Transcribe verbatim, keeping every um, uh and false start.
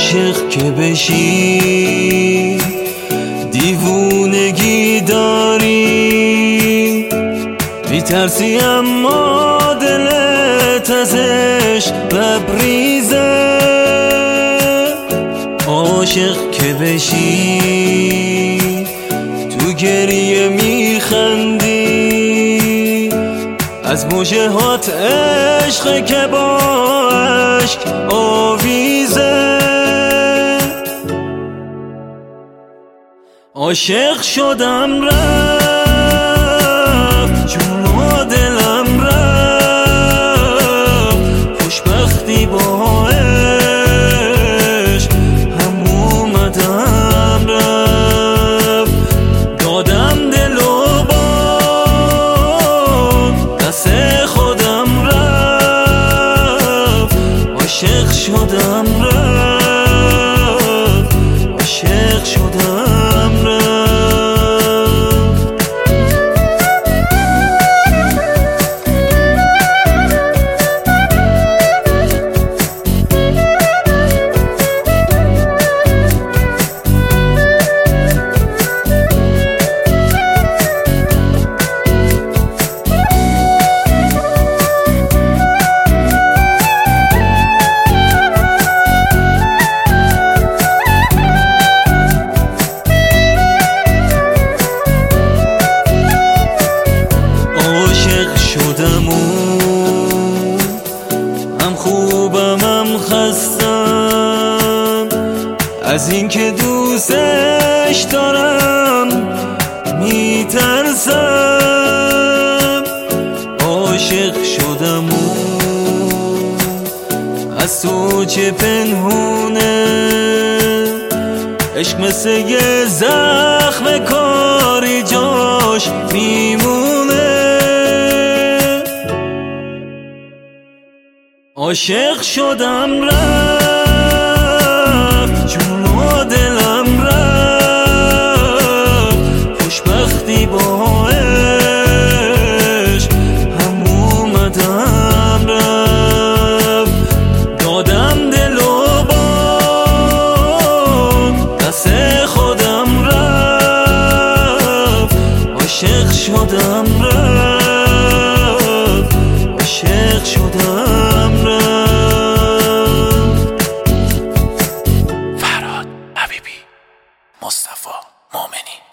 عاشق که بشی دیوونگی داری، میترسی اما دلت ازش ببریزه. عاشق که بشی تو گریه میخندی، از مژهات عشق که با عشق آویزه. عاشق شدم رفت جون و دلم رفت، خوشبختی با عشق هم اومدم رفت. دادم دل و با دست خودم رفت، عاشق شدم رفت، عاشق شدم رفت. هم خوبم هم خستم از این که دوستش دارم، میترسم. عاشق شدم از تو چه پنهونه، عشق مثل یه زخم کاری جاش میمونه. عاشق شدم رفت جون و دلم رفت، خوشبختی با عشق هم اومدم رفت. دادم دل و بام دست خودم رفت، عاشق شدم رفت، عاشق شدم رفت. مصطفی مومنی.